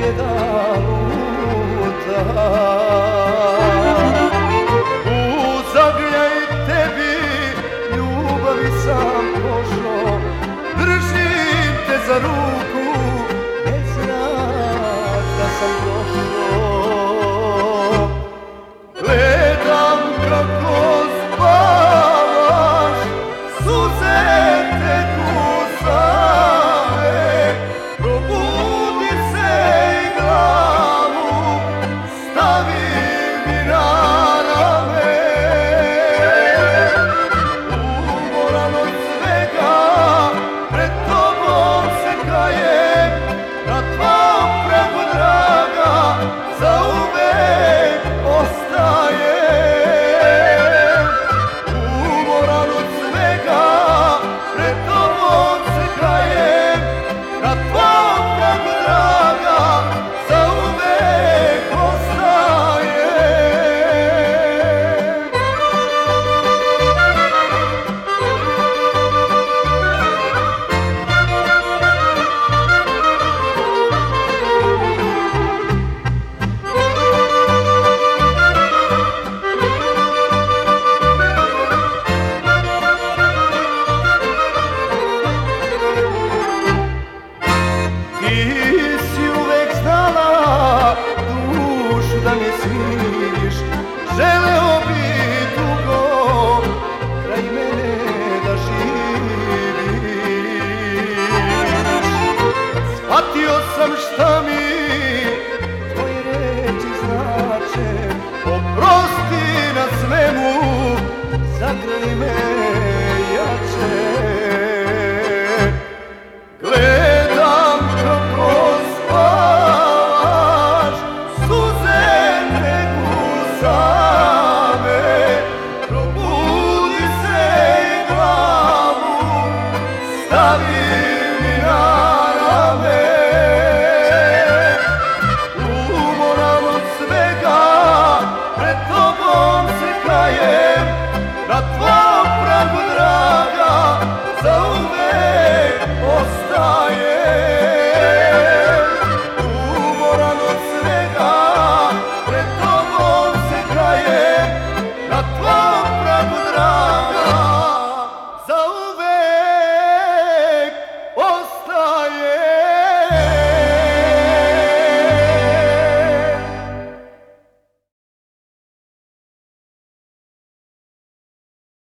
da luta. U zagrljaj tebi ljubavi sam pošao, držim te za ruku, ne znaš da sam došao. Gledam kako spavaš, suze teku same, probudi se i glavu stavi mi na rame. Umoran od svega, pred tobom se kajem, na tvom pragu draga zauvek ostajem. Umoran od svega, pred tobom se kajem, na tvom pragu draga zauvek ostajem. Ti si uvek znala dušu da mi smiriš, želeo bi dugo kraj mene da živiš. Shvatio sam šta